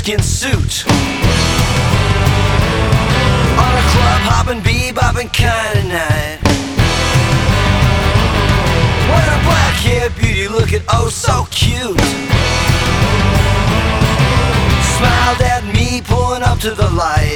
bearskin suit. On a club hopping, bebopping kind of night, when a black-haired beauty looking oh so cute smiled at me pulling up to the light.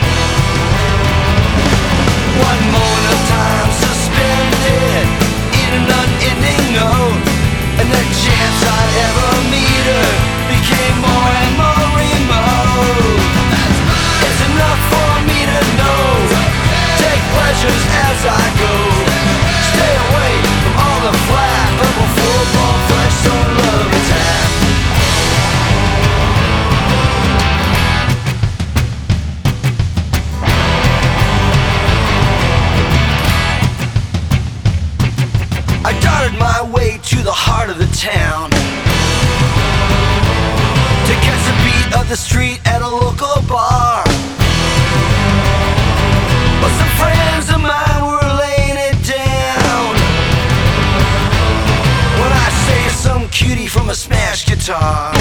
One moment of time suspended in an unending note, and the chance I'd ever meet her became more and more remote. It's enough for me to know, take pleasures as I go, stay away from all the flat purple football flesh, so love is half. I darted my way to the heart of the town to catch the beat of the street at a local bar. But some friends of mine were laying it down when I say some cutie from a smash guitar.